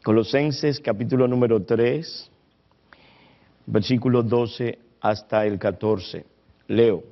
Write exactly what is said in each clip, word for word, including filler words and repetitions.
Colosenses capítulo número tres, versículo doce hasta el catorce. Leo.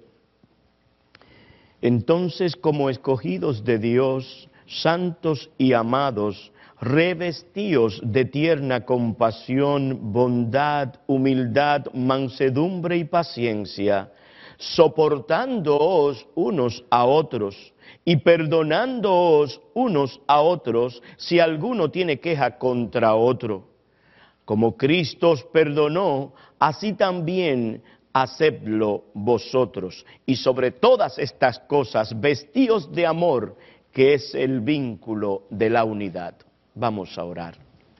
Entonces, como escogidos de Dios, santos y amados, revestíos de tierna compasión, bondad, humildad, mansedumbre y paciencia, soportándoos unos a otros y perdonándoos unos a otros si alguno tiene queja contra otro. Como Cristo os perdonó, así también hacedlo vosotros. Y sobre todas estas cosas, vestíos de amor, que es el vínculo de la unidad. Vamos a orar.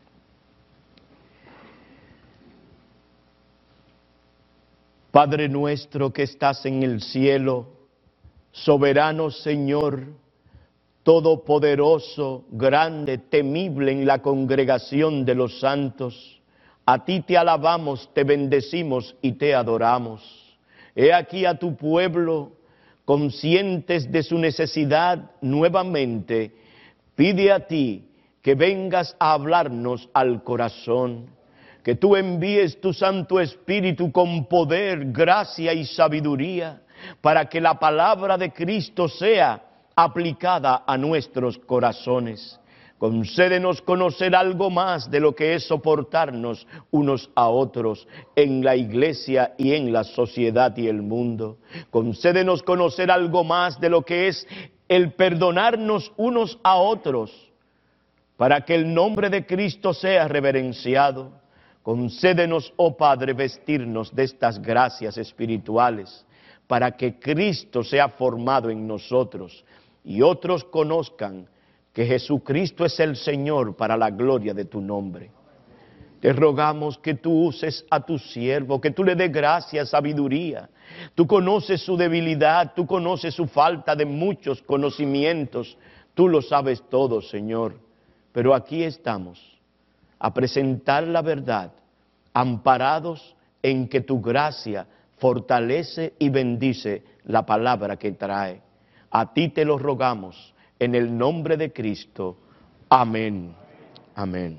Padre nuestro que estás en el cielo, soberano Señor, todopoderoso, grande, temible en la congregación de los santos, a ti te alabamos, te bendecimos y te adoramos. He aquí a tu pueblo, conscientes de su necesidad nuevamente, pide a ti que vengas a hablarnos al corazón, que tú envíes tu Santo Espíritu con poder, gracia y sabiduría, para que la palabra de Cristo sea aplicada a nuestros corazones. Concédenos conocer algo más de lo que es soportarnos unos a otros en la iglesia y en la sociedad y el mundo. Concédenos conocer algo más de lo que es el perdonarnos unos a otros, para que el nombre de Cristo sea reverenciado. Concédenos, oh Padre, vestirnos de estas gracias espirituales, para que Cristo sea formado en nosotros y otros conozcan que Jesucristo es el Señor para la gloria de tu nombre. Te rogamos que tú uses a tu siervo, que tú le des gracia, sabiduría. Tú conoces su debilidad, tú conoces su falta de muchos conocimientos. Tú lo sabes todo, Señor. Pero aquí estamos, a presentar la verdad, amparados en que tu gracia fortalece y bendice la palabra que trae. A ti te lo rogamos, en el nombre de Cristo. Amén. Amén.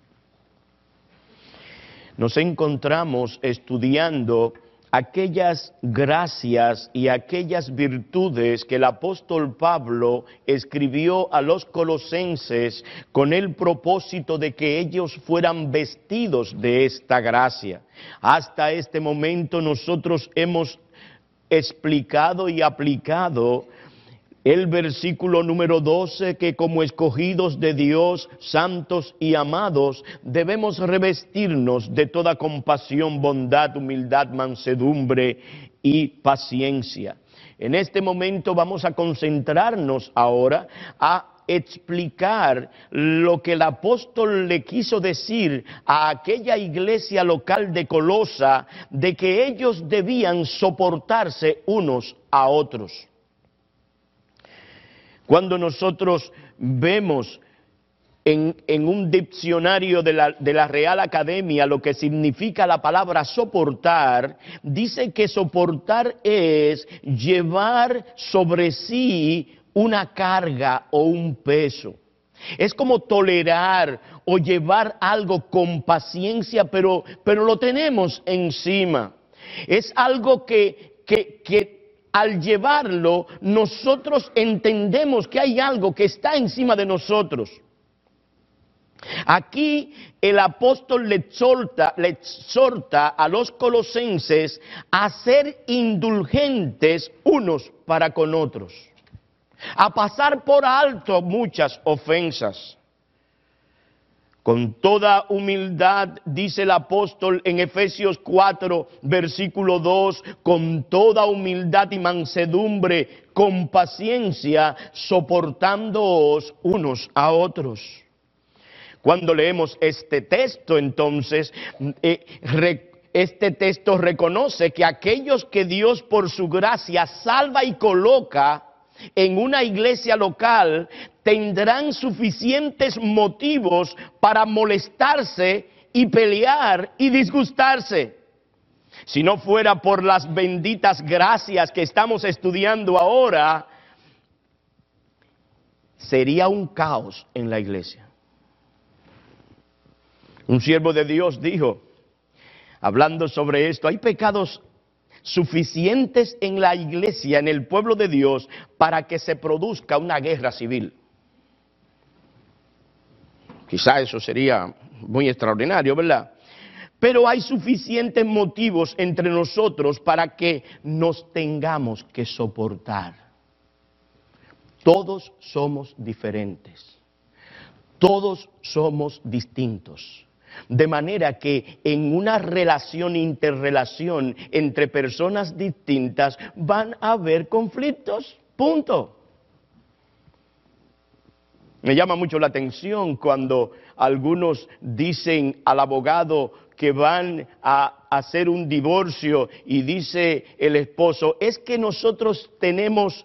Nos encontramos estudiando aquellas gracias y aquellas virtudes que el apóstol Pablo escribió a los colosenses con el propósito de que ellos fueran vestidos de esta gracia. Hasta este momento nosotros hemos explicado y aplicado el versículo número doce, que como escogidos de Dios, santos y amados, debemos revestirnos de toda compasión, bondad, humildad, mansedumbre y paciencia. En este momento vamos a concentrarnos ahora a explicar lo que el apóstol le quiso decir a aquella iglesia local de Colosa, de que ellos debían soportarse unos a otros. Cuando nosotros vemos en, en un diccionario de la, de la Real Academia lo que significa la palabra soportar, dice que soportar es llevar sobre sí una carga o un peso. Es como tolerar o llevar algo con paciencia, pero, pero lo tenemos encima. Es algo que, que, que al llevarlo, nosotros entendemos que hay algo que está encima de nosotros. Aquí el apóstol le exhorta, le exhorta a los colosenses a ser indulgentes unos para con otros, a pasar por alto muchas ofensas. Con toda humildad, dice el apóstol en Efesios cuatro, versículo dos, con toda humildad y mansedumbre, con paciencia, soportándoos unos a otros. Cuando leemos este texto, entonces, eh, re, este texto reconoce que aquellos que Dios por su gracia salva y coloca en una iglesia local, tendrán suficientes motivos para molestarse y pelear y disgustarse. Si no fuera por las benditas gracias que estamos estudiando ahora, sería un caos en la iglesia. Un siervo de Dios dijo, hablando sobre esto, hay pecados suficientes en la iglesia, en el pueblo de Dios, para que se produzca una guerra civil. Quizá eso sería muy extraordinario, ¿verdad? Pero hay suficientes motivos entre nosotros para que nos tengamos que soportar. Todos somos diferentes. Todos somos distintos. De manera que en una relación, interrelación entre personas distintas van a haber conflictos. Punto. Me llama mucho la atención cuando algunos dicen al abogado que van a hacer un divorcio y dice el esposo, es que nosotros tenemos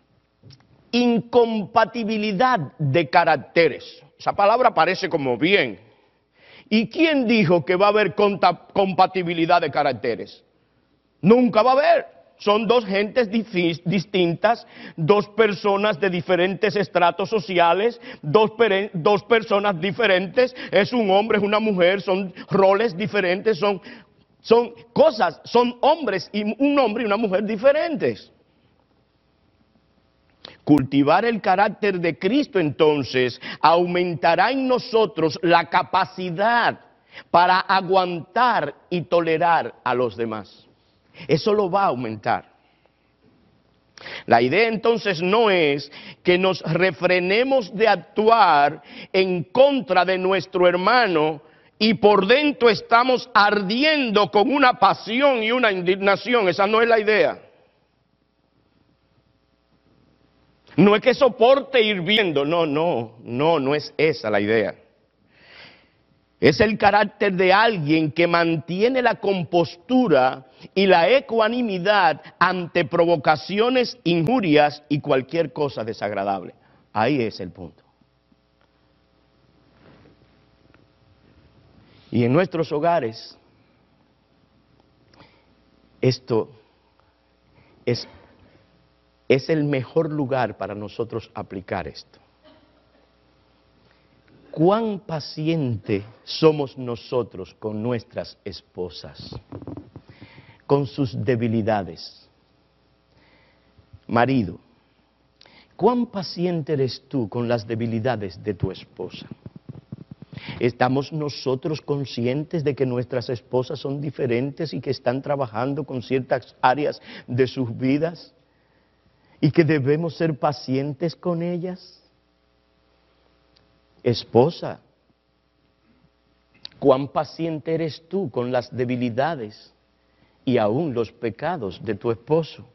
incompatibilidad de caracteres. Esa palabra parece como bien. ¿Y quién dijo que va a haber compatibilidad de caracteres? Nunca va a haber. Son dos gentes distintas, dos personas de diferentes estratos sociales, dos, dos personas diferentes, es un hombre, es una mujer, son roles diferentes, son, son cosas, son hombres y un hombre y una mujer diferentes. Cultivar el carácter de Cristo entonces aumentará en nosotros la capacidad para aguantar y tolerar a los demás. Eso lo va a aumentar. La idea entonces no es que nos refrenemos de actuar en contra de nuestro hermano y por dentro estamos ardiendo con una pasión y una indignación. Esa no es la idea. No es que soporte hirviendo, no, no, no, no es esa la idea. Es el carácter de alguien que mantiene la compostura y la ecuanimidad ante provocaciones, injurias y cualquier cosa desagradable. Ahí es el punto. Y en nuestros hogares, esto es, es el mejor lugar para nosotros aplicar esto. ¿Cuán paciente somos nosotros con nuestras esposas, con sus debilidades? Marido, ¿cuán paciente eres tú con las debilidades de tu esposa? ¿Estamos nosotros conscientes de que nuestras esposas son diferentes y que están trabajando con ciertas áreas de sus vidas y que debemos ser pacientes con ellas? Esposa, ¿cuán paciente eres tú con las debilidades y aún los pecados de tu esposo?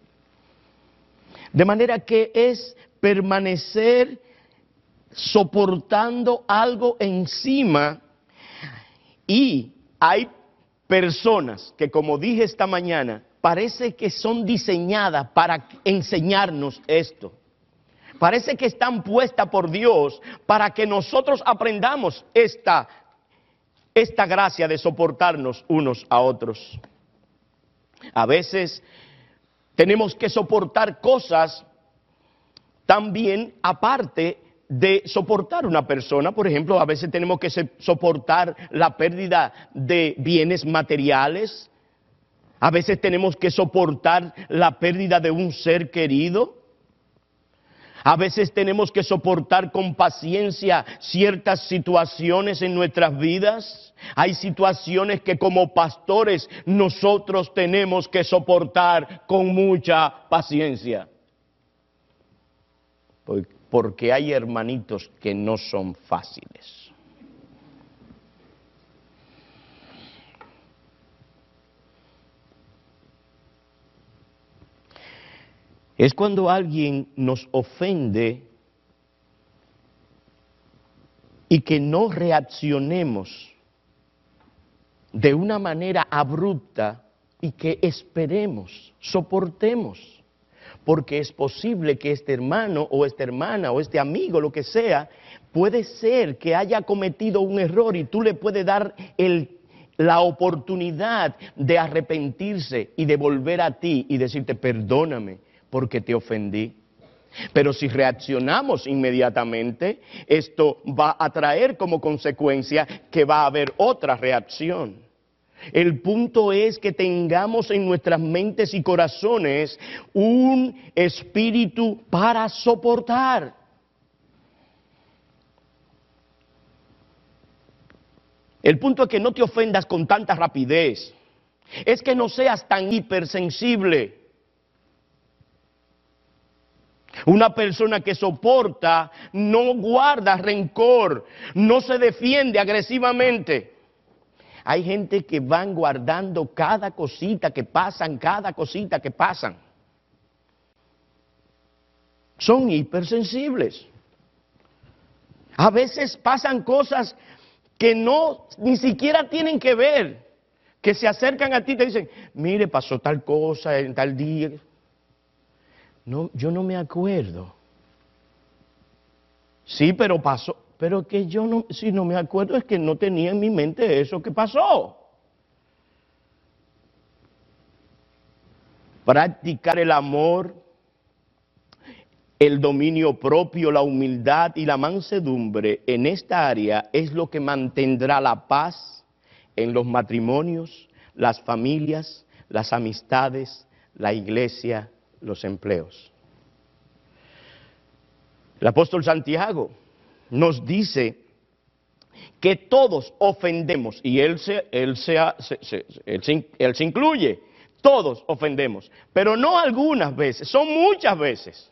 De manera que es permanecer soportando algo encima, y hay personas que, como dije esta mañana, parece que son diseñadas para enseñarnos esto. Parece que están puestas por Dios para que nosotros aprendamos esta, esta gracia de soportarnos unos a otros. A veces tenemos que soportar cosas también aparte de soportar una persona. Por ejemplo, a veces tenemos que soportar la pérdida de bienes materiales. A veces tenemos que soportar la pérdida de un ser querido. A veces tenemos que soportar con paciencia ciertas situaciones en nuestras vidas. Hay situaciones que como pastores nosotros tenemos que soportar con mucha paciencia. Porque hay hermanitos que no son fáciles. Es cuando alguien nos ofende y que no reaccionemos de una manera abrupta y que esperemos, soportemos, porque es posible que este hermano o esta hermana o este amigo, lo que sea, puede ser que haya cometido un error y tú le puedes dar el, la oportunidad de arrepentirse y de volver a ti y decirte perdóname porque te ofendí. Pero si reaccionamos inmediatamente, esto va a traer como consecuencia que va a haber otra reacción. El punto es que tengamos en nuestras mentes y corazones un espíritu para soportar. El punto es que no te ofendas con tanta rapidez. Es que no seas tan hipersensible. Una persona que soporta no guarda rencor, no se defiende agresivamente. Hay gente que van guardando cada cosita que pasan, cada cosita que pasan. Son hipersensibles. A veces pasan cosas que no, ni siquiera tienen que ver, que se acercan a ti y te dicen, mire, pasó tal cosa en tal día. No, yo no me acuerdo. Sí, pero pasó. Pero que yo no, si no me acuerdo es que no tenía en mi mente eso que pasó. Practicar el amor, el dominio propio, la humildad y la mansedumbre en esta área es lo que mantendrá la paz en los matrimonios, las familias, las amistades, la iglesia, los empleos. El apóstol Santiago nos dice que todos ofendemos, y él se, él se, se, se, él se, él se incluye, todos ofendemos, pero no algunas veces, son muchas veces.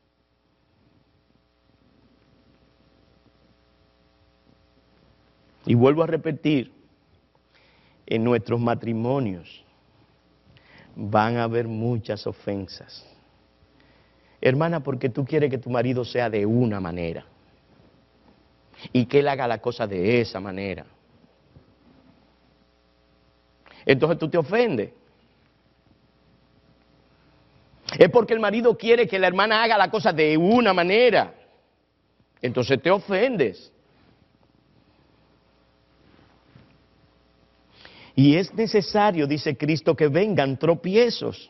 Y vuelvo a repetir, en nuestros matrimonios van a haber muchas ofensas. Hermana, porque tú quieres que tu marido sea de una manera y que él haga la cosa de esa manera. Entonces tú te ofendes. Es porque el marido quiere que la hermana haga la cosa de una manera. Entonces te ofendes. Y es necesario, dice Cristo, que vengan tropiezos.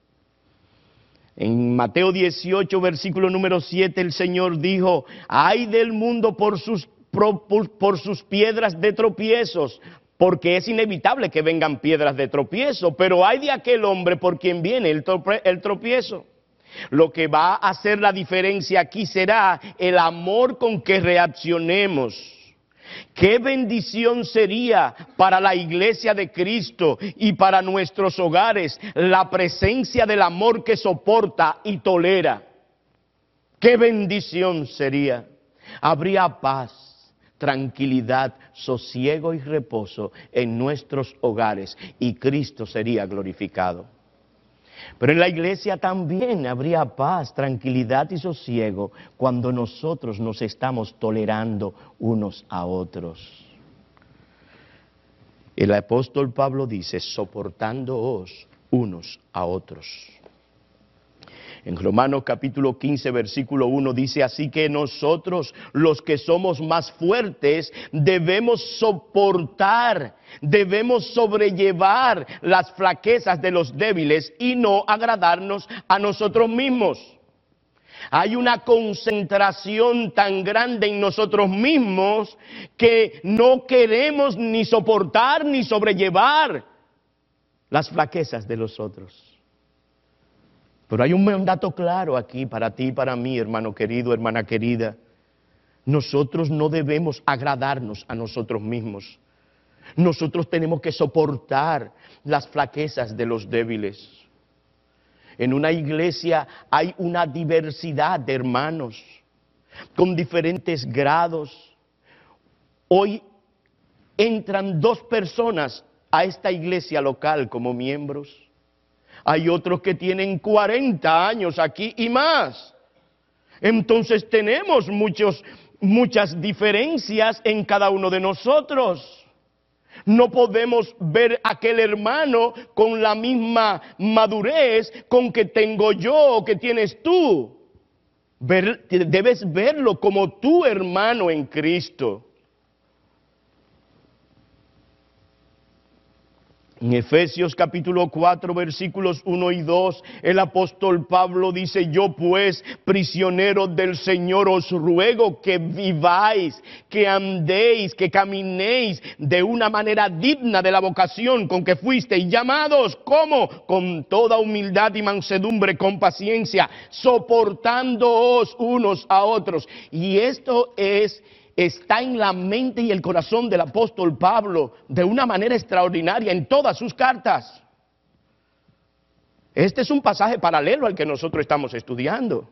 En Mateo dieciocho, versículo número siete, el Señor dijo, ay del mundo por sus, por, por sus piedras de tropiezos, porque es inevitable que vengan piedras de tropiezo, pero ay de aquel hombre por quien viene el, trope, el tropiezo. Lo que va a hacer la diferencia aquí será el amor con que reaccionemos. Qué bendición sería para la iglesia de Cristo y para nuestros hogares la presencia del amor que soporta y tolera. Qué bendición sería. Habría paz, tranquilidad, sosiego y reposo en nuestros hogares y Cristo sería glorificado. Pero en la iglesia también habría paz, tranquilidad y sosiego cuando nosotros nos estamos tolerando unos a otros. El apóstol Pablo dice, soportándoos unos a otros. En Romanos capítulo quince, versículo uno dice, así que nosotros los que somos más fuertes debemos soportar, debemos sobrellevar las flaquezas de los débiles y no agradarnos a nosotros mismos. Hay una concentración tan grande en nosotros mismos que no queremos ni soportar ni sobrellevar las flaquezas de los otros. Pero hay un mandato claro aquí para ti y para mí, hermano querido, hermana querida. Nosotros no debemos agradarnos a nosotros mismos. Nosotros tenemos que soportar las flaquezas de los débiles. En una iglesia hay una diversidad de hermanos con diferentes grados. Hoy entran dos personas a esta iglesia local como miembros. Hay otros que tienen cuarenta años aquí y más. Entonces tenemos muchos, muchas diferencias en cada uno de nosotros. No podemos ver a aquel hermano con la misma madurez con que tengo yo o que tienes tú. Ver, debes verlo como tu hermano en Cristo. En Efesios capítulo cuatro, versículos uno y dos, el apóstol Pablo dice: yo pues, prisionero del Señor, os ruego que viváis, que andéis, que caminéis de una manera digna de la vocación con que fuisteis llamados. ¿Cómo? Con toda humildad y mansedumbre, con paciencia, soportándoos unos a otros. Y esto es... está en la mente y el corazón del apóstol Pablo de una manera extraordinaria en todas sus cartas. Este es un pasaje paralelo al que nosotros estamos estudiando.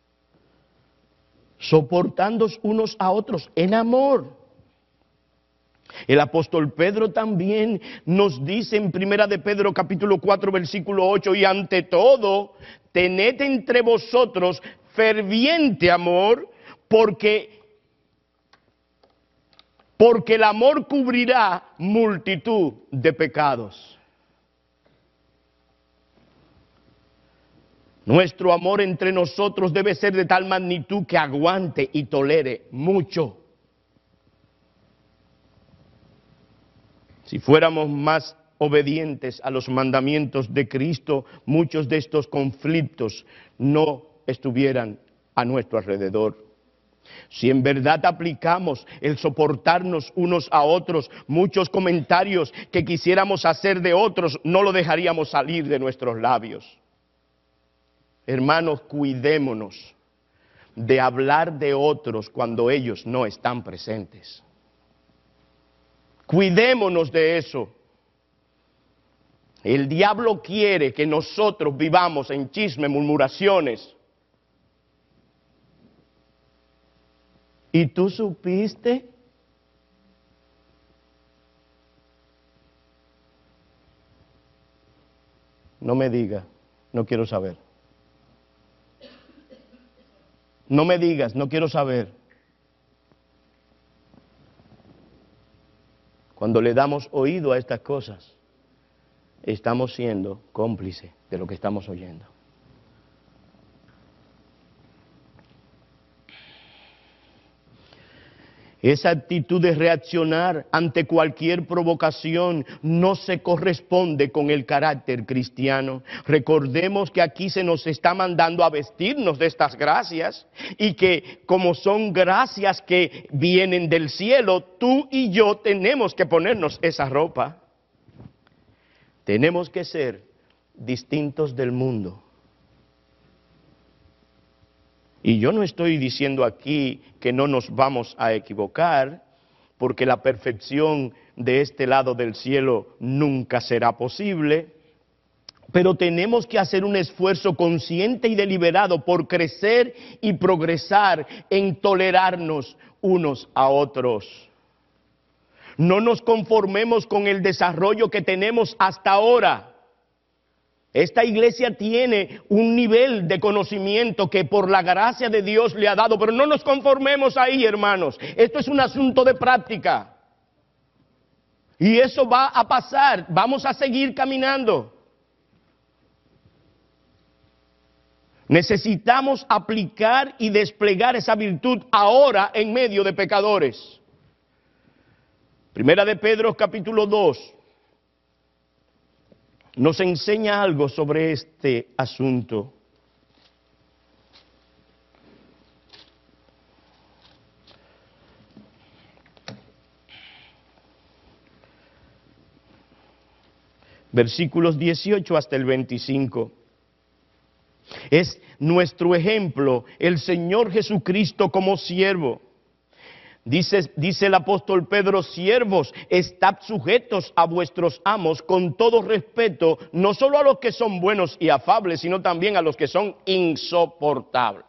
Soportándoos unos a otros en amor. El apóstol Pedro también nos dice en Primera de Pedro capítulo cuatro versículo ocho: y ante todo, tened entre vosotros ferviente amor, porque Porque el amor cubrirá multitud de pecados. Nuestro amor entre nosotros debe ser de tal magnitud que aguante y tolere mucho. Si fuéramos más obedientes a los mandamientos de Cristo, muchos de estos conflictos no estuvieran a nuestro alrededor. Si en verdad aplicamos el soportarnos unos a otros, muchos comentarios que quisiéramos hacer de otros no lo dejaríamos salir de nuestros labios. Hermanos, cuidémonos de hablar de otros cuando ellos no están presentes. Cuidémonos de eso. El diablo quiere que nosotros vivamos en chisme, murmuraciones. ¿Y tú supiste? No me diga, no quiero saber. No me digas, no quiero saber. Cuando le damos oído a estas cosas, estamos siendo cómplices de lo que estamos oyendo. Esa actitud de reaccionar ante cualquier provocación no se corresponde con el carácter cristiano. Recordemos que aquí se nos está mandando a vestirnos de estas gracias y que como son gracias que vienen del cielo, tú y yo tenemos que ponernos esa ropa. Tenemos que ser distintos del mundo. Y yo no estoy diciendo aquí que no nos vamos a equivocar, porque la perfección de este lado del cielo nunca será posible, pero tenemos que hacer un esfuerzo consciente y deliberado por crecer y progresar en tolerarnos unos a otros. No nos conformemos con el desarrollo que tenemos hasta ahora. Esta iglesia tiene un nivel de conocimiento que por la gracia de Dios le ha dado, pero no nos conformemos ahí, hermanos. Esto es un asunto de práctica. Y eso va a pasar, vamos a seguir caminando. Necesitamos aplicar y desplegar esa virtud ahora en medio de pecadores. Primera de Pedro capítulo dos. Nos enseña algo sobre este asunto. Versículos dieciocho hasta el veinticinco. Es nuestro ejemplo el Señor Jesucristo como siervo. Dice, dice el apóstol Pedro: siervos, estad sujetos a vuestros amos con todo respeto, no solo a los que son buenos y afables, sino también a los que son insoportables.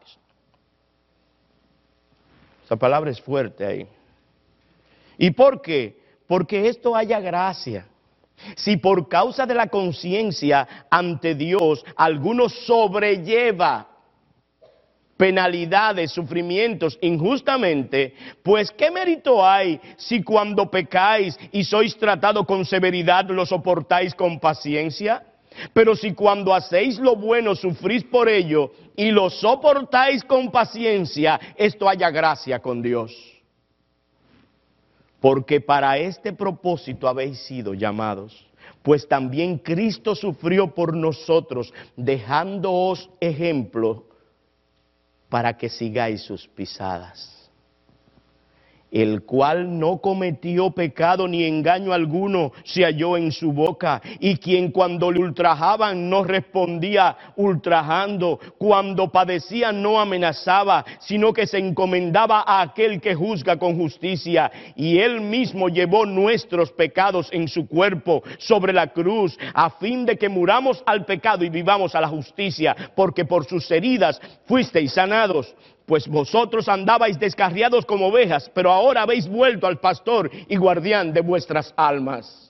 Esa palabra es fuerte ahí. ¿Y por qué? Porque esto haya gracia. Si por causa de la conciencia ante Dios alguno sobrelleva penalidades, sufrimientos injustamente, pues ¿qué mérito hay si cuando pecáis y sois tratados con severidad lo soportáis con paciencia? Pero si cuando hacéis lo bueno sufrís por ello y lo soportáis con paciencia, esto haya gracia con Dios. Porque para este propósito habéis sido llamados, Pues también Cristo sufrió por nosotros, dejándoos ejemplo para que sigáis sus pisadas. El cual no cometió pecado ni engaño alguno se halló en su boca, y quien cuando le ultrajaban no respondía ultrajando, cuando padecía no amenazaba, sino que se encomendaba a aquel que juzga con justicia, y él mismo llevó nuestros pecados en su cuerpo sobre la cruz, a fin de que muramos al pecado y vivamos a la justicia, porque por sus heridas fuisteis sanados. Pues vosotros andabais descarriados como ovejas, pero ahora habéis vuelto al pastor y guardián de vuestras almas.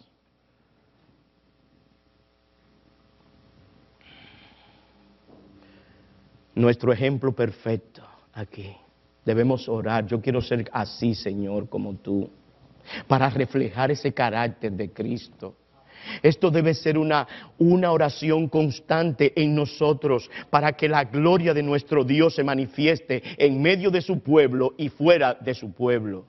Nuestro ejemplo perfecto aquí. Debemos orar. Yo quiero ser así, Señor, como tú, para reflejar ese carácter de Cristo. Esto debe ser una, una oración constante en nosotros para que la gloria de nuestro Dios se manifieste en medio de su pueblo y fuera de su pueblo.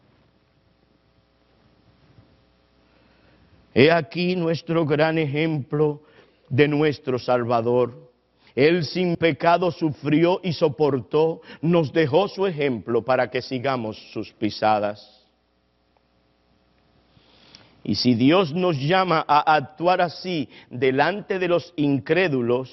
He aquí nuestro gran ejemplo de nuestro Salvador. Él sin pecado sufrió y soportó, nos dejó su ejemplo para que sigamos sus pisadas. Y si Dios nos llama a actuar así delante de los incrédulos,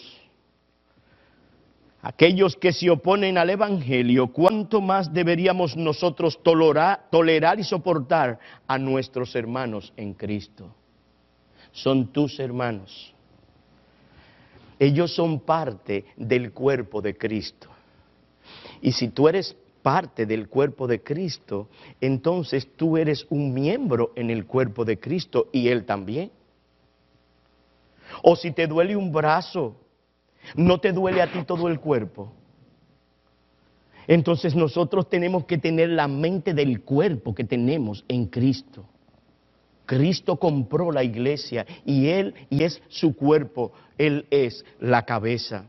aquellos que se oponen al Evangelio, ¿cuánto más deberíamos nosotros tolerar, tolerar y soportar a nuestros hermanos en Cristo? Son tus hermanos. Ellos son parte del cuerpo de Cristo. Y si tú eres parte del cuerpo de Cristo, entonces tú eres un miembro en el cuerpo de Cristo y Él también. O si te duele un brazo, ¿no te duele a ti todo el cuerpo? Entonces nosotros tenemos que tener la mente del cuerpo que tenemos en Cristo. Cristo compró la iglesia y Él y es su cuerpo, Él es la cabeza.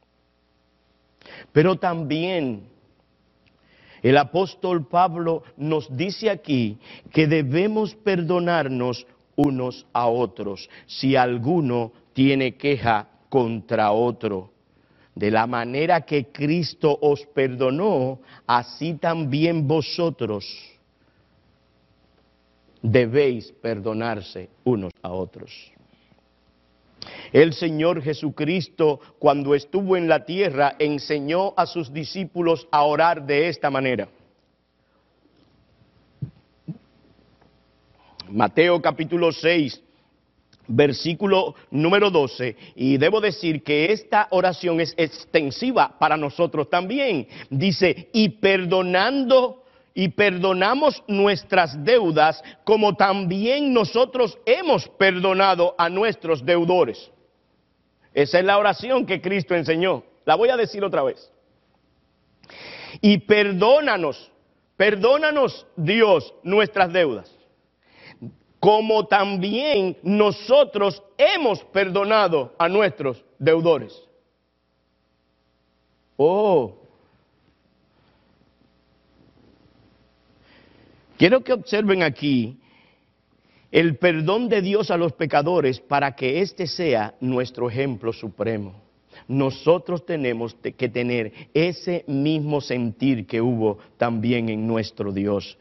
Pero también el apóstol Pablo nos dice aquí que debemos perdonarnos unos a otros si alguno tiene queja contra otro. De la manera que Cristo os perdonó, así también vosotros debéis perdonarse unos a otros. El Señor Jesucristo, cuando estuvo en la tierra, enseñó a sus discípulos a orar de esta manera. Mateo capítulo seis, versículo número doce, y debo decir que esta oración es extensiva para nosotros también. Dice, y perdonando, y perdonamos nuestras deudas, como también nosotros hemos perdonado a nuestros deudores. Esa es la oración que Cristo enseñó. La voy a decir otra vez. Y perdónanos, perdónanos Dios nuestras deudas, como también nosotros hemos perdonado a nuestros deudores. Oh, quiero que observen aquí el perdón de Dios a los pecadores para que este sea nuestro ejemplo supremo. Nosotros tenemos que tener ese mismo sentir que hubo también en nuestro Dios.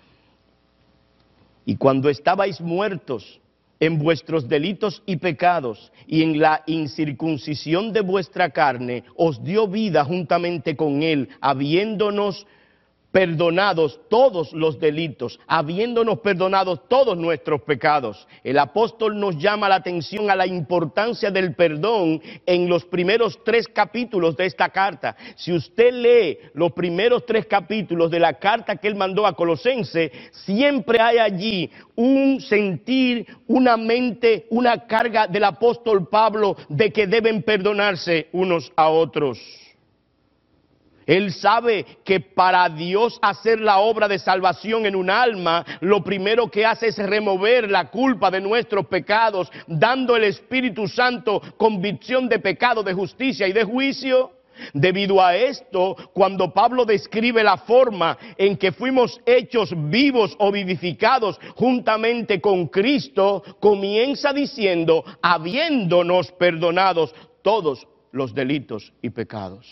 Y cuando estabais muertos en vuestros delitos y pecados, y en la incircuncisión de vuestra carne, os dio vida juntamente con Él, habiéndonos perdonados todos los delitos, habiéndonos perdonados todos nuestros pecados. El apóstol nos llama la atención a la importancia del perdón en los primeros tres capítulos de esta carta. Si usted lee los primeros tres capítulos de la carta que él mandó a Colosense, siempre hay allí un sentir, una mente, una carga del apóstol Pablo de que deben perdonarse unos a otros. Él sabe que para Dios hacer la obra de salvación en un alma, lo primero que hace es remover la culpa de nuestros pecados, dando el Espíritu Santo convicción de pecado, de justicia y de juicio. Debido a esto, cuando Pablo describe la forma en que fuimos hechos vivos o vivificados juntamente con Cristo, comienza diciendo, habiéndonos perdonados todos los delitos y pecados.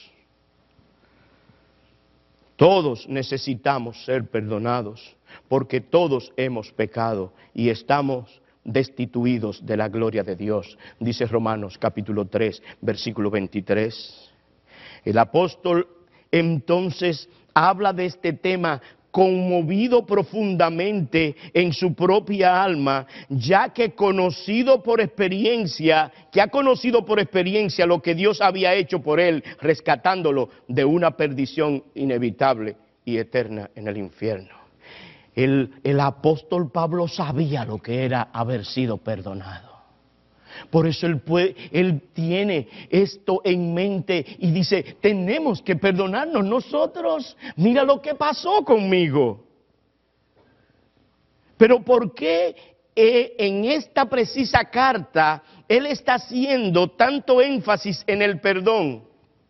Todos necesitamos ser perdonados, porque todos hemos pecado y estamos destituidos de la gloria de Dios, dice Romanos capítulo tres, versículo veintitrés. El apóstol entonces habla de este tema conmovido profundamente en su propia alma, ya que conocido por experiencia, que ha conocido por experiencia lo que Dios había hecho por él, rescatándolo de una perdición inevitable y eterna en el infierno. El, el apóstol Pablo sabía lo que era haber sido perdonado. Por eso él, puede, él tiene esto en mente y dice, tenemos que perdonarnos nosotros. Mira lo que pasó conmigo. Pero ¿por qué eh, en esta precisa carta él está haciendo tanto énfasis en el perdón?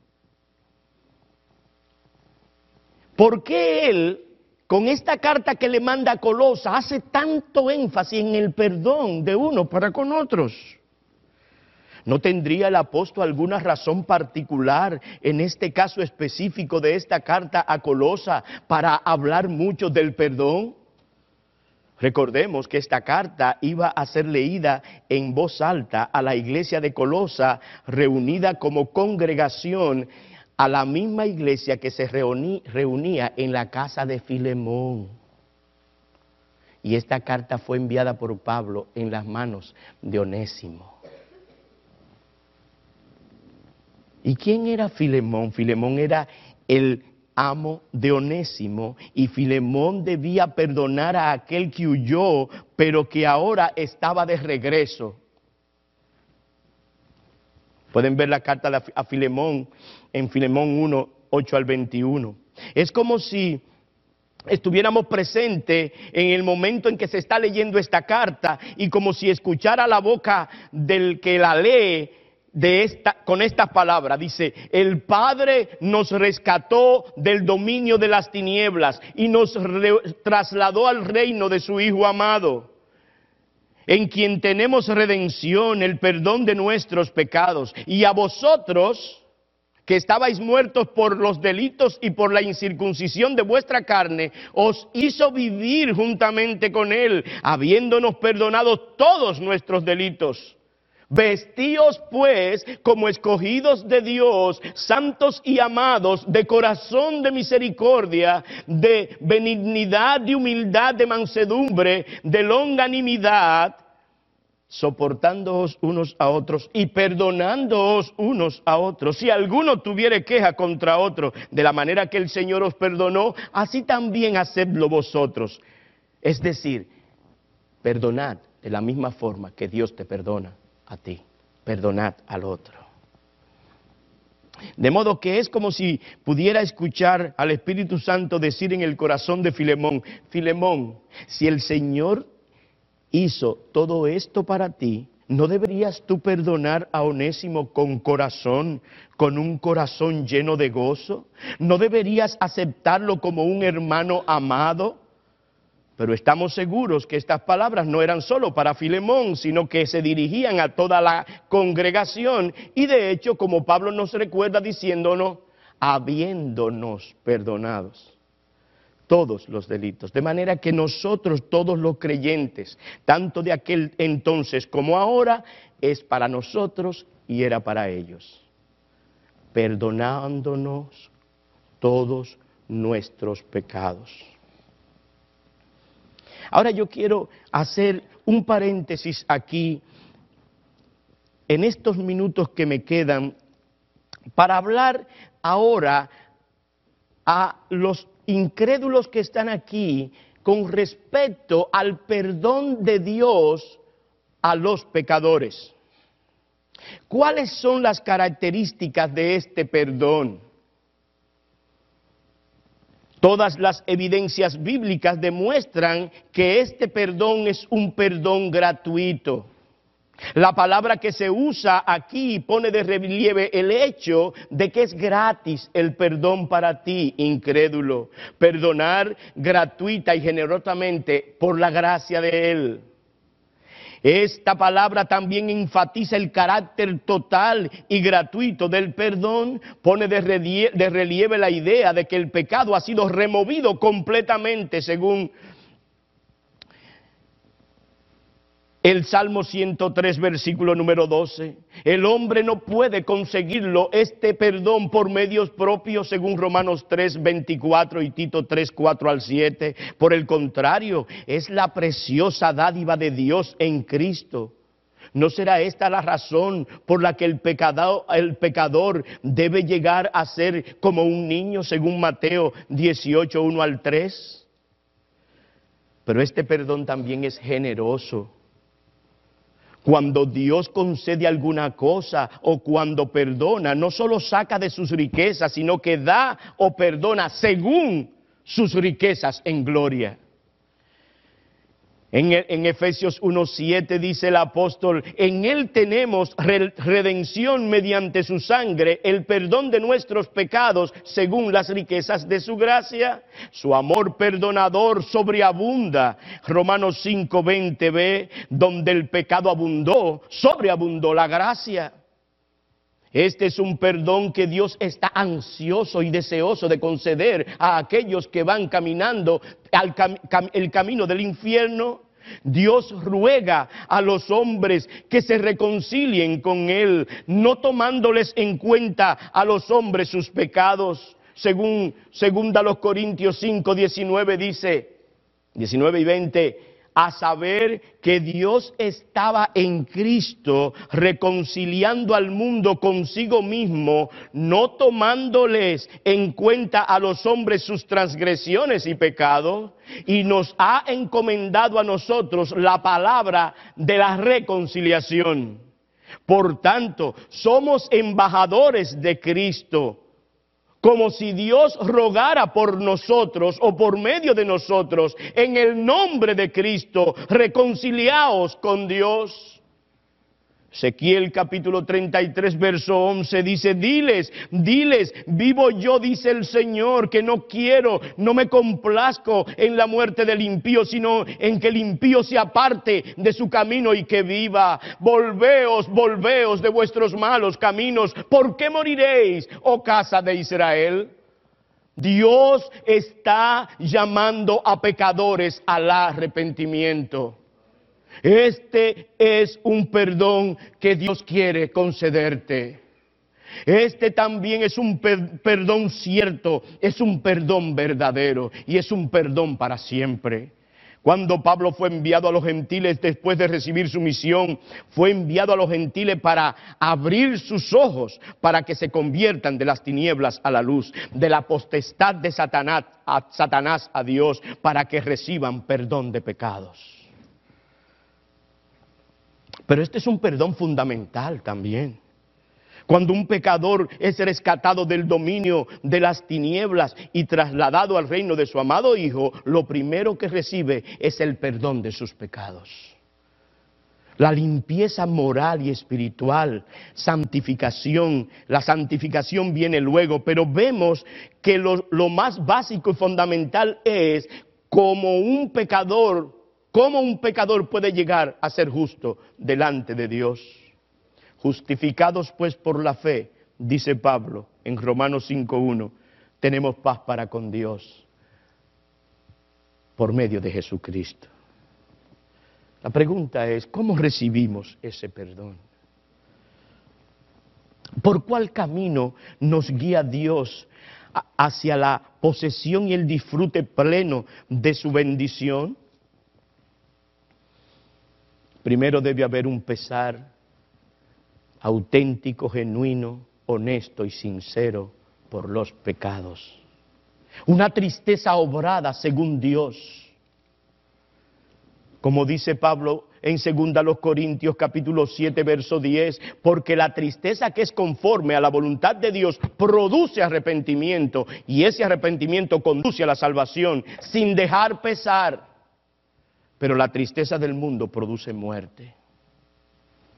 ¿Por qué él, con esta carta que le manda a Colosa, hace tanto énfasis en el perdón de uno para con otros? ¿No tendría el apóstol alguna razón particular en este caso específico de esta carta a Colosa para hablar mucho del perdón? Recordemos que esta carta iba a ser leída en voz alta a la iglesia de Colosa, reunida como congregación a la misma iglesia que se reuní, reunía en la casa de Filemón. Y esta carta fue enviada por Pablo en las manos de Onésimo. ¿Y quién era Filemón? Filemón era el amo de Onésimo, y Filemón debía perdonar a aquel que huyó, pero que ahora estaba de regreso. Pueden ver la carta a Filemón en Filemón uno, ocho al veintiuno. Es como si estuviéramos presentes en el momento en que se está leyendo esta carta y como si escuchara la boca del que la lee de esta, con estas palabras. Dice, el Padre nos rescató del dominio de las tinieblas y nos re, trasladó al reino de su Hijo amado, en quien tenemos redención, el perdón de nuestros pecados. Y a vosotros, que estabais muertos por los delitos y por la incircuncisión de vuestra carne, os hizo vivir juntamente con Él, habiéndonos perdonado todos nuestros delitos. Vestíos pues como escogidos de Dios, santos y amados, de corazón de misericordia, de benignidad, de humildad, de mansedumbre, de longanimidad, soportándoos unos a otros y perdonándoos unos a otros. Si alguno tuviere queja contra otro, de la manera que el Señor os perdonó, así también hacedlo vosotros. Es decir, perdonad de la misma forma que Dios te perdona a ti, perdonad al otro. De modo que es como si pudiera escuchar al Espíritu Santo decir en el corazón de Filemón, Filemón, si el Señor hizo todo esto para ti, ¿no deberías tú perdonar a Onésimo con corazón, con un corazón lleno de gozo? ¿No deberías aceptarlo como un hermano amado? Pero estamos seguros que estas palabras no eran solo para Filemón, sino que se dirigían a toda la congregación. Y de hecho, como Pablo nos recuerda diciéndonos, habiéndonos perdonados todos los delitos. De manera que nosotros, todos los creyentes, tanto de aquel entonces como ahora, es para nosotros y era para ellos. Perdonándonos todos nuestros pecados. Ahora yo quiero hacer un paréntesis aquí, en estos minutos que me quedan, para hablar ahora a los incrédulos que están aquí con respecto al perdón de Dios a los pecadores. ¿Cuáles son las características de este perdón? Todas las evidencias bíblicas demuestran que este perdón es un perdón gratuito. La palabra que se usa aquí pone de relieve el hecho de que es gratis el perdón para ti, incrédulo. Perdonar gratuita y generosamente por la gracia de Él. Esta palabra también enfatiza el carácter total y gratuito del perdón, pone de relieve, de relieve la idea de que el pecado ha sido removido completamente según el Salmo ciento tres, versículo número doce. El hombre no puede conseguirlo, este perdón, por medios propios, según Romanos tres, veinticuatro y Tito tres, cuatro al siete. Por el contrario, es la preciosa dádiva de Dios en Cristo. ¿No será esta la razón por la que el pecador, el pecador debe llegar a ser como un niño, según Mateo dieciocho, uno al tres? Pero este perdón también es generoso. Cuando Dios concede alguna cosa o cuando perdona, no solo saca de sus riquezas, sino que da o perdona según sus riquezas en gloria. En, en Efesios uno siete dice el apóstol, en Él tenemos redención mediante su sangre, el perdón de nuestros pecados según las riquezas de su gracia. Su amor perdonador sobreabunda. Romanos cinco veinte b, donde el pecado abundó, sobreabundó la gracia. Este es un perdón que Dios está ansioso y deseoso de conceder a aquellos que van caminando al cam cam el camino del infierno. Dios ruega a los hombres que se reconcilien con Él, no tomándoles en cuenta a los hombres sus pecados. Según segunda los Corintios cinco, diecinueve dice, diecinueve y veinte, a saber que Dios estaba en Cristo reconciliando al mundo consigo mismo, no tomándoles en cuenta a los hombres sus transgresiones y pecados, y nos ha encomendado a nosotros la palabra de la reconciliación. Por tanto, somos embajadores de Cristo, como si Dios rogara por nosotros o por medio de nosotros, en el nombre de Cristo, reconciliaos con Dios. Ezequiel capítulo treinta y tres, verso once dice, diles, diles, vivo yo, dice el Señor, que no quiero, no me complazco en la muerte del impío, sino en que el impío se aparte de su camino y que viva. Volveos, volveos de vuestros malos caminos, ¿por qué moriréis, oh casa de Israel? Dios está llamando a pecadores al arrepentimiento. Este es un perdón que Dios quiere concederte. Este también es un per perdón cierto, es un perdón verdadero y es un perdón para siempre. Cuando Pablo fue enviado a los gentiles después de recibir su misión, fue enviado a los gentiles para abrir sus ojos, para que se conviertan de las tinieblas a la luz, de la potestad de Satanás a, Satanás a Dios, para que reciban perdón de pecados. Pero este es un perdón fundamental también. Cuando un pecador es rescatado del dominio de las tinieblas y trasladado al reino de su amado Hijo, lo primero que recibe es el perdón de sus pecados. La limpieza moral y espiritual, santificación, la santificación viene luego, pero vemos que lo, lo más básico y fundamental es como un pecador, cómo un pecador puede llegar a ser justo delante de Dios. Justificados pues por la fe, dice Pablo en Romanos cinco uno, tenemos paz para con Dios por medio de Jesucristo. La pregunta es, ¿cómo recibimos ese perdón? ¿Por cuál camino nos guía Dios hacia la posesión y el disfrute pleno de su bendición? Primero debe haber un pesar auténtico, genuino, honesto y sincero por los pecados. Una tristeza obrada según Dios. Como dice Pablo en segunda los Corintios capítulo siete verso diez, porque la tristeza que es conforme a la voluntad de Dios produce arrepentimiento y ese arrepentimiento conduce a la salvación sin dejar pesar. Pero la tristeza del mundo produce muerte.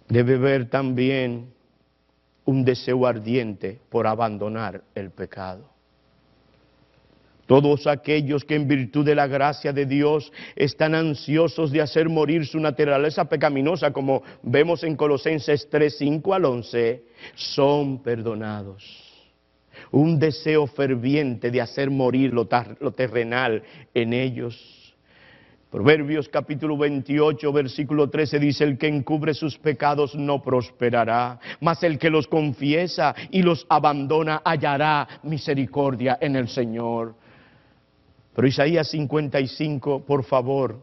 debe haber también un deseo ardiente por abandonar el pecado. Todos aquellos que en virtud de la gracia de Dios están ansiosos de hacer morir su naturaleza pecaminosa, como vemos en Colosenses tres, cinco al once, son perdonados. Un deseo ferviente de hacer morir lo, lo terrenal en ellos. Proverbios capítulo veintiocho, versículo trece dice: el que encubre sus pecados no prosperará, mas el que los confiesa y los abandona hallará misericordia en el Señor. Pero Isaías cincuenta y cinco, por favor.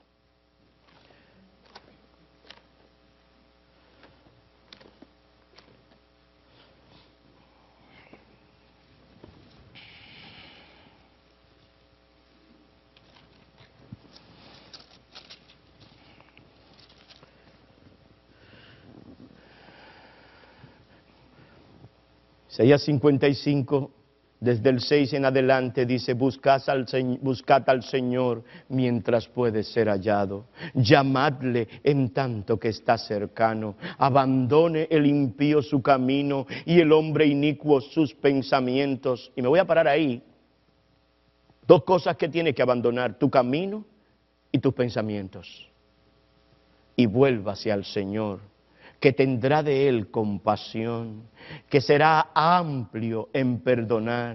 Isaías cincuenta y cinco, desde el seis en adelante, dice: buscad al, buscad al Señor mientras puede ser hallado, llamadle en tanto que está cercano, abandone el impío su camino y el hombre inicuo sus pensamientos. Y me voy a parar ahí. Dos cosas que tienes que abandonar: tu camino y tus pensamientos. Y vuélvase al Señor, que tendrá de él compasión, que será amplio en perdonar.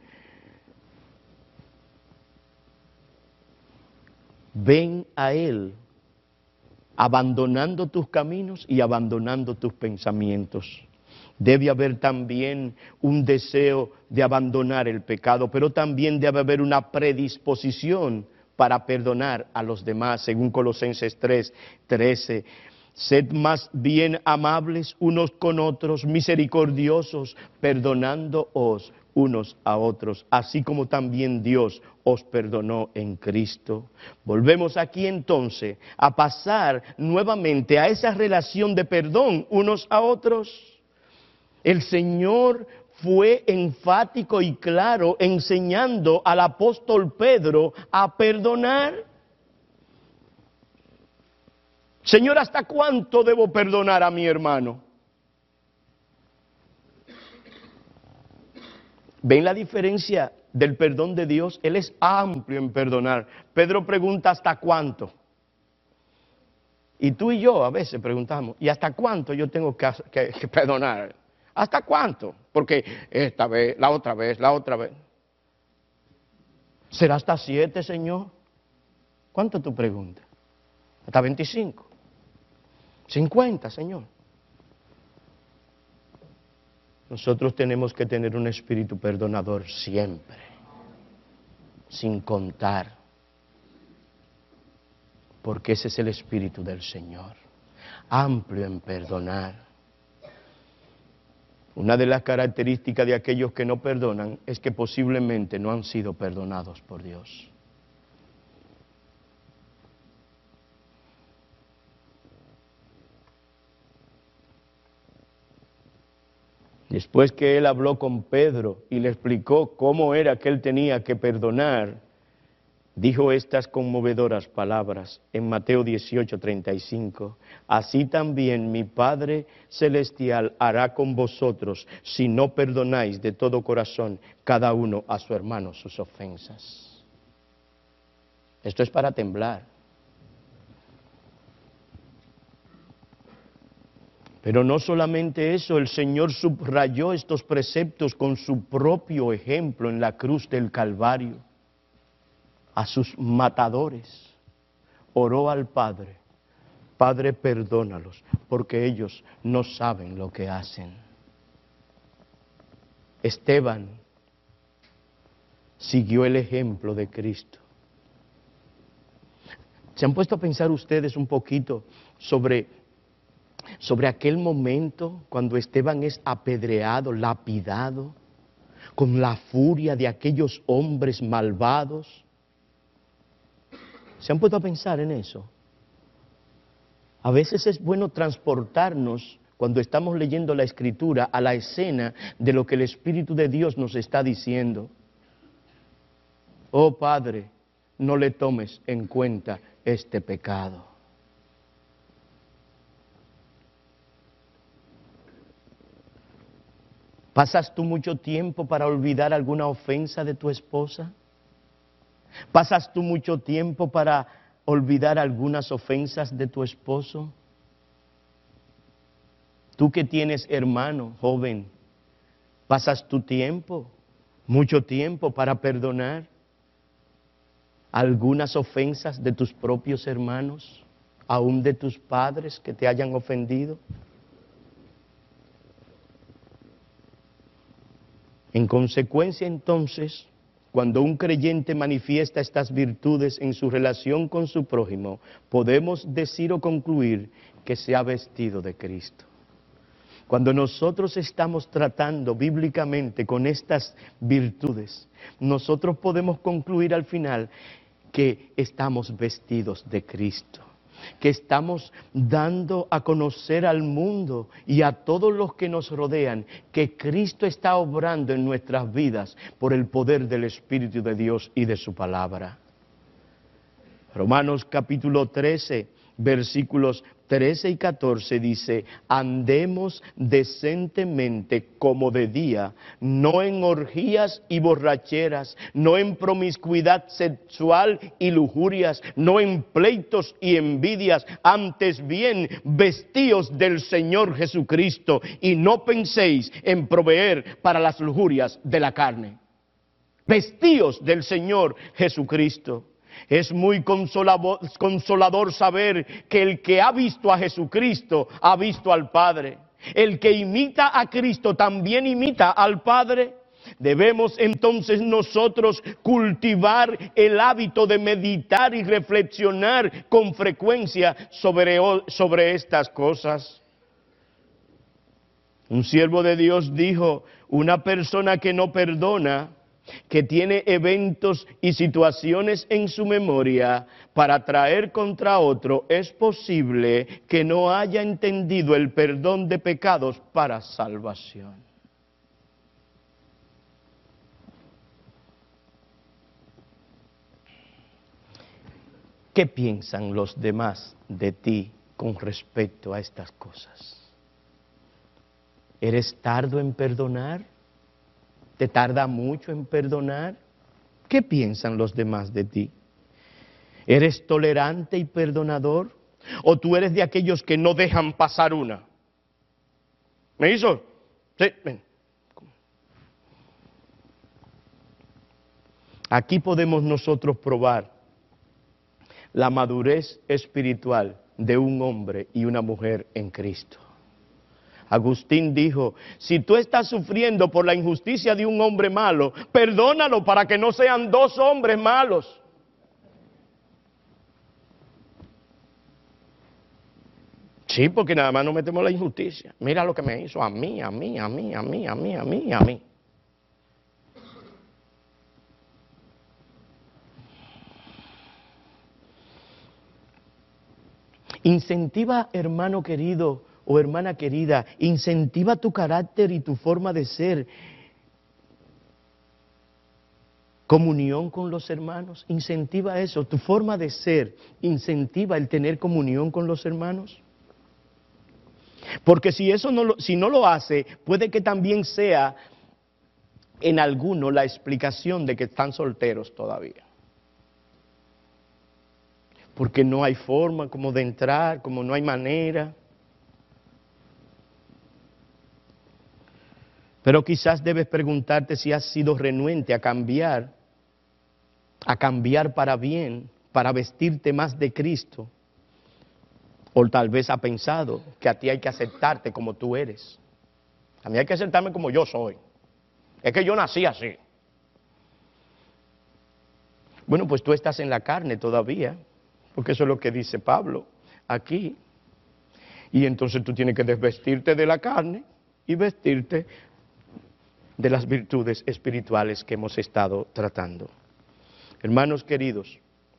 Ven a él, abandonando tus caminos y abandonando tus pensamientos. Debe haber también un deseo de abandonar el pecado, pero también debe haber una predisposición para perdonar a los demás, según Colosenses tres, trece. Sed más bien amables unos con otros, misericordiosos, perdonándoos unos a otros, así como también Dios os perdonó en Cristo. Volvemos aquí entonces a pasar nuevamente a esa relación de perdón unos a otros. El Señor fue enfático y claro enseñando al apóstol Pedro a perdonar. Señor, ¿hasta cuánto debo perdonar a mi hermano? ¿Ven la diferencia del perdón de Dios? Él es amplio en perdonar. Pedro pregunta: ¿hasta cuánto? Y tú y yo a veces preguntamos: ¿y hasta cuánto yo tengo que, que, que perdonar? ¿Hasta cuánto? Porque esta vez, la otra vez, la otra vez. ¿Será hasta siete, Señor? ¿Cuánto tú preguntas? ¿Hasta veinticinco? cincuenta, Señor. Nosotros tenemos que tener un espíritu perdonador siempre, sin contar, porque ese es el espíritu del Señor, amplio en perdonar. Una de las características de aquellos que no perdonan es que posiblemente no han sido perdonados por Dios. Después que él habló con Pedro y le explicó cómo era que él tenía que perdonar, dijo estas conmovedoras palabras en Mateo dieciocho, treinta y cinco. Así también mi Padre Celestial hará con vosotros si no perdonáis de todo corazón cada uno a su hermano sus ofensas. Esto es para temblar. Pero no solamente eso, el Señor subrayó estos preceptos con su propio ejemplo en la cruz del Calvario. A sus matadores oró al Padre: Padre, perdónalos, porque ellos no saben lo que hacen. Esteban siguió el ejemplo de Cristo. ¿Se han puesto a pensar ustedes un poquito sobre sobre aquel momento cuando Esteban es apedreado, lapidado, con la furia de aquellos hombres malvados? ¿Se han puesto a pensar en eso? A veces es bueno transportarnos, cuando estamos leyendo la Escritura, a la escena de lo que el Espíritu de Dios nos está diciendo. Oh Padre, no le tomes en cuenta este pecado. ¿Pasas tú mucho tiempo para olvidar alguna ofensa de tu esposa? ¿Pasas tú mucho tiempo para olvidar algunas ofensas de tu esposo? Tú que tienes hermano, joven, ¿pasas tu tiempo, mucho tiempo para perdonar algunas ofensas de tus propios hermanos, aún de tus padres que te hayan ofendido? En consecuencia, entonces, cuando un creyente manifiesta estas virtudes en su relación con su prójimo, podemos decir o concluir que se ha vestido de Cristo. Cuando nosotros estamos tratando bíblicamente con estas virtudes, nosotros podemos concluir al final que estamos vestidos de Cristo, que estamos dando a conocer al mundo y a todos los que nos rodean que Cristo está obrando en nuestras vidas por el poder del Espíritu de Dios y de su palabra. Romanos capítulo trece, versículos trece y catorce dice: andemos decentemente como de día, no en orgías y borracheras, no en promiscuidad sexual y lujurias, no en pleitos y envidias, antes bien vestíos del Señor Jesucristo y no penséis en proveer para las lujurias de la carne. Vestíos del Señor Jesucristo. Es muy consolador saber que el que ha visto a Jesucristo ha visto al Padre. El que imita a Cristo también imita al Padre. Debemos entonces nosotros cultivar el hábito de meditar y reflexionar con frecuencia sobre, sobre estas cosas. Un siervo de Dios dijo: una persona que no perdona, que tiene eventos y situaciones en su memoria para traer contra otro, es posible que no haya entendido el perdón de pecados para salvación. ¿Qué piensan los demás de ti con respecto a estas cosas? ¿Eres tardo en perdonar? ¿Te tarda mucho en perdonar? ¿Qué piensan los demás de ti? ¿Eres tolerante y perdonador? ¿O tú eres de aquellos que no dejan pasar una? ¿Me hizo? Sí, ven. Aquí podemos nosotros probar la madurez espiritual de un hombre y una mujer en Cristo. Agustín dijo: si tú estás sufriendo por la injusticia de un hombre malo, perdónalo para que no sean dos hombres malos. Sí, porque nada más nos metemos en la injusticia. Mira lo que me hizo a mí, a mí, a mí, a mí, a mí, a mí, a mí. Incentiva, hermano querido o hermana querida, incentiva tu carácter y tu forma de ser. Comunión con los hermanos, incentiva eso. Tu forma de ser incentiva el tener comunión con los hermanos. Porque si eso no lo, si no lo hace, puede que también sea en alguno la explicación de que están solteros todavía. Porque no hay forma como de entrar, como no hay manera. Pero quizás debes preguntarte si has sido renuente a cambiar, a cambiar para bien, para vestirte más de Cristo. O tal vez ha pensado que a ti hay que aceptarte como tú eres. A mí hay que aceptarme como yo soy. Es que yo nací así. Bueno, pues tú estás en la carne todavía, porque eso es lo que dice Pablo aquí. Y entonces tú tienes que desvestirte de la carne y vestirte de las virtudes espirituales que hemos estado tratando. Hermanos queridos,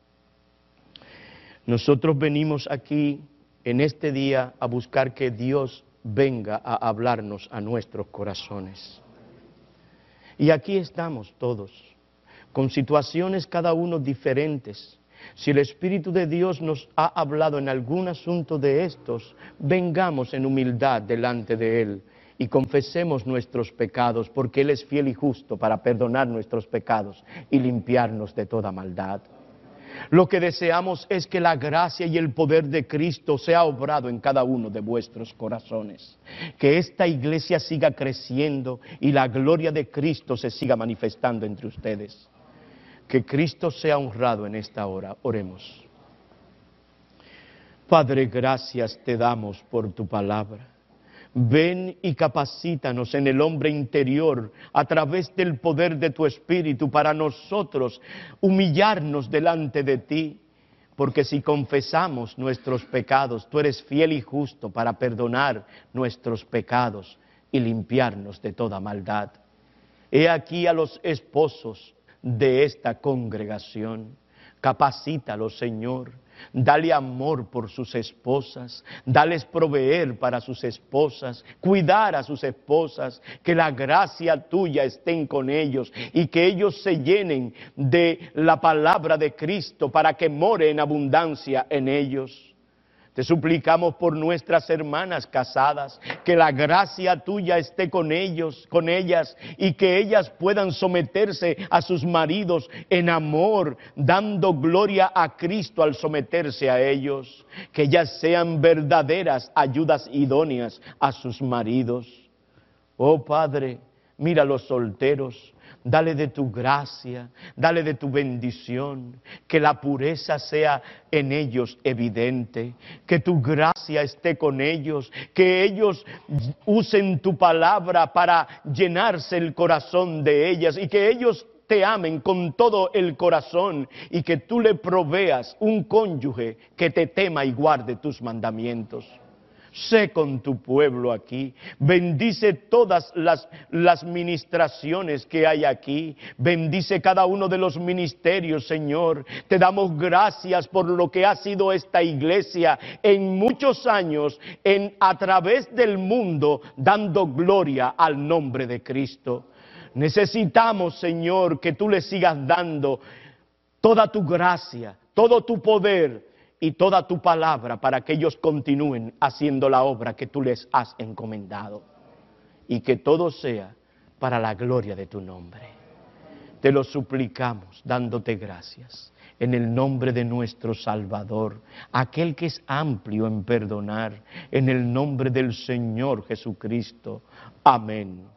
nosotros venimos aquí en este día a buscar que Dios venga a hablarnos a nuestros corazones. Y aquí estamos todos, con situaciones cada uno diferentes. Si el Espíritu de Dios nos ha hablado en algún asunto de estos, vengamos en humildad delante de Él y confesemos nuestros pecados, porque Él es fiel y justo para perdonar nuestros pecados y limpiarnos de toda maldad. Lo que deseamos es que la gracia y el poder de Cristo sea obrado en cada uno de vuestros corazones. Que esta iglesia siga creciendo y la gloria de Cristo se siga manifestando entre ustedes. Que Cristo sea honrado en esta hora. Oremos. Padre, gracias te damos por tu palabra. Ven y capacítanos en el hombre interior a través del poder de tu Espíritu para nosotros humillarnos delante de ti, porque si confesamos nuestros pecados, tú eres fiel y justo para perdonar nuestros pecados y limpiarnos de toda maldad. He aquí a los esposos de esta congregación, capacítalos, Señor. Dale amor por sus esposas, dales proveer para sus esposas, cuidar a sus esposas, que la gracia tuya estén con ellos y que ellos se llenen de la palabra de Cristo para que more en abundancia en ellos. Te suplicamos por nuestras hermanas casadas, que la gracia tuya esté con ellos, con ellas, y que ellas puedan someterse a sus maridos en amor, dando gloria a Cristo al someterse a ellos. Que ellas sean verdaderas ayudas idóneas a sus maridos. Oh Padre, mira a los solteros. Dale de tu gracia, dale de tu bendición, que la pureza sea en ellos evidente, que tu gracia esté con ellos, que ellos usen tu palabra para llenarse el corazón de ellas y que ellos te amen con todo el corazón y que tú le proveas un cónyuge que te tema y guarde tus mandamientos. Sé con tu pueblo aquí, bendice todas las, las ministraciones que hay aquí, bendice cada uno de los ministerios, Señor. Te damos gracias por lo que ha sido esta iglesia en muchos años, en, a través del mundo, dando gloria al nombre de Cristo. Necesitamos, Señor, que tú le sigas dando toda tu gracia, todo tu poder, y toda tu palabra para que ellos continúen haciendo la obra que tú les has encomendado. Y que todo sea para la gloria de tu nombre. Te lo suplicamos dándote gracias en el nombre de nuestro Salvador, aquel que es amplio en perdonar, en el nombre del Señor Jesucristo. Amén.